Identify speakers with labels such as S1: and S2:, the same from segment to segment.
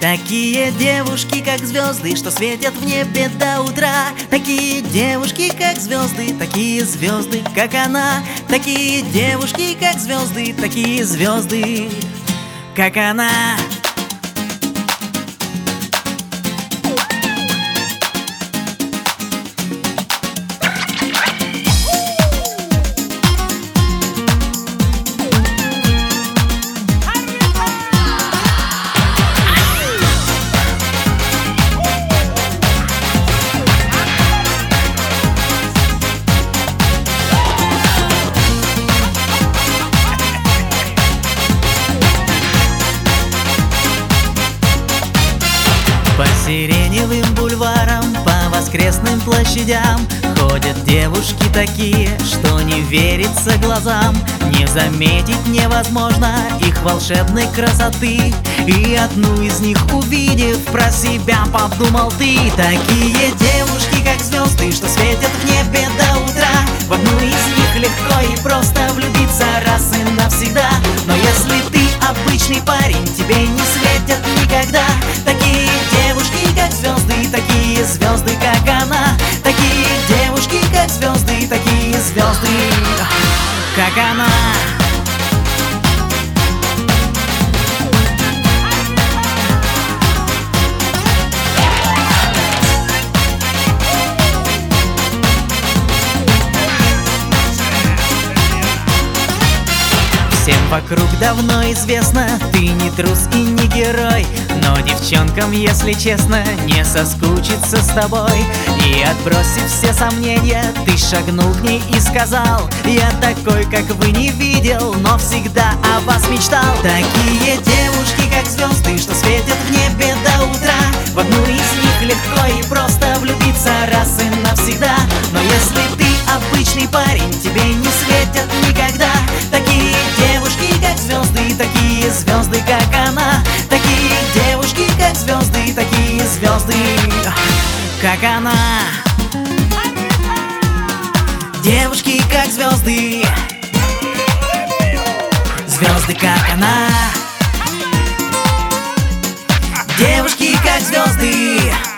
S1: Такие девушки, как звезды, что светят в небе до утра. Такие девушки, как звезды, такие звезды, как она. Такие девушки, как звезды, такие звезды, как она. По сиреневым бульварам, по воскресным площадям ходят девушки такие, что не верится глазам. Не заметить невозможно их волшебной красоты. И одну из них увидев, про себя подумал ты. Такие девушки, как звезды, что светят в небе до утра. В одну из них легко и просто влюбиться раз и навсегда. Но если ты обычный парень, тебе не светят никогда такие девушки, как звезды, такие звезды, как она. Такие девушки, как звезды, такие звезды, как она. Всем вокруг давно известно, ты не трус и не герой. Но девчонкам, если честно, не соскучиться с тобой. И отбросив все сомнения, ты шагнул к ней и сказал: я такой, как вы, не видел, но всегда о вас мечтал. Такие девушки, как звезды, что светят в небе до утра. В одну из них легко и просто влюбиться раз и навсегда. Но если ты обычный парень, тебе не светят никогда такие девушки, как звезды, такие звезды, как она. Такие девушки, как звезды, такие звезды, как она. Девушки, как звезды, звезды, как она. Девушки, как звезды.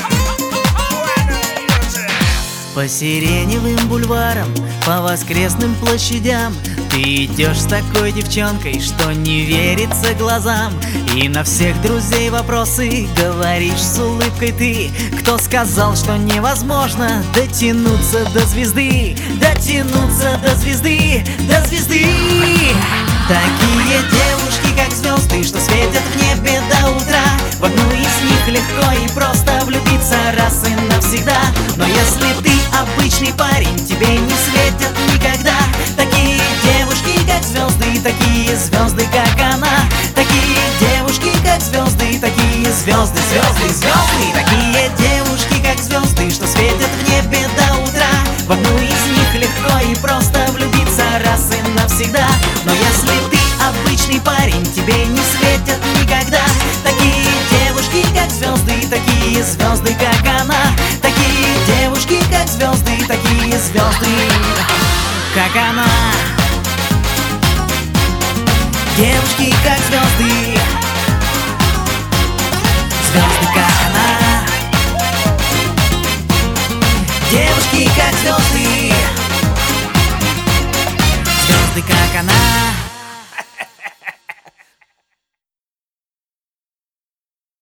S1: По сиреневым бульварам, по воскресным площадям ты идешь с такой девчонкой, что не верится глазам. И на всех друзей вопросы говоришь с улыбкой ты. Кто сказал, что невозможно дотянуться до звезды? Дотянуться до звезды, до звезды. Такие девушки, как звезды, что светят в небе до утра. В одну из них легко и просто влюбиться раз и навсегда. Но если ты обычный парень, тебе не светят никогда такие девушки, как звезды, такие звезды, как она. Такие девушки, как звезды, такие звезды, звезды, звезды. Такие девушки, как звезды, что светят в небе до утра. В одну из них легко и просто влюбиться раз и навсегда. Но если ты обычный парень, тебе не светят никогда такие девушки, как звезды, такие звезды, как она. Такие девушки, как звезды, такие звезды, как она. Девушки, как звезды, звезды, как она. Девушки, как звезды, звезды, как она.